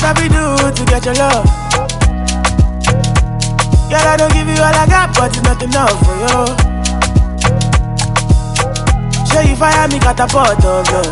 I be do to get your love? Girl, I don't give you all I got, but it's not enough for you. Show you fire me catapult of you.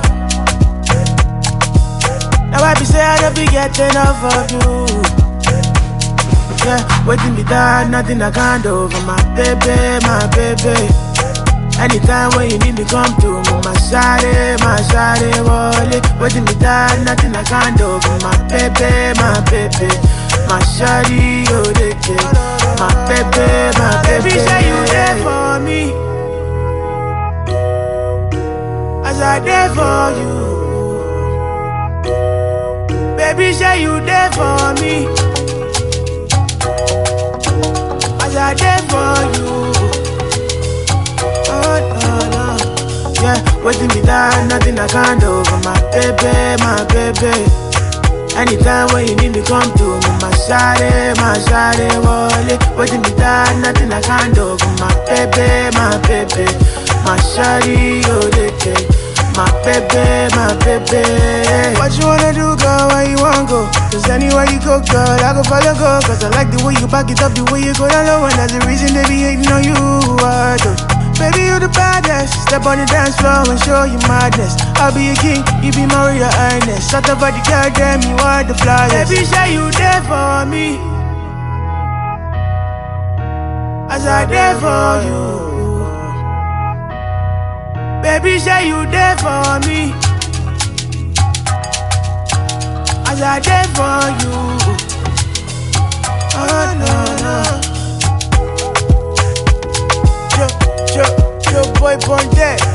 Now I be say I don't be getting enough of you. Yeah, waiting me down, nothing I can't do for my baby, my baby. Anytime when you need me, come to me, my shawty, wallet. Waiting me down, nothing I can't do for my baby, my baby. My shawty, oh, they care. My baby, my baby. Baby, say you there for me, as I there for you. Baby, say you there for me, as I there for you. Oh, no, no. Yeah, waiting me down, nothing I can't do for my baby, my baby. Anytime when you need me, come to me, my shawty, wallet. Waiting me down, nothing I can't do for my baby, my baby. My shawty, oh, they care. My baby, my baby. What you wanna do, girl, where you wanna go? Cause anywhere you go, girl, I go follow, go. Cause I like the way you back it up, the way you go down low. And that's the reason they be hating on you, I do. Baby, you the baddest. Step on the dance floor and show you madness. I'll be a king, you be my royal highness. Shut up about the girl, damn, you are the flyest. Baby, say you there for me, as I there for you. Baby, say you there for me, as I there for you. Oh, no, no. Yo, boy, born dead.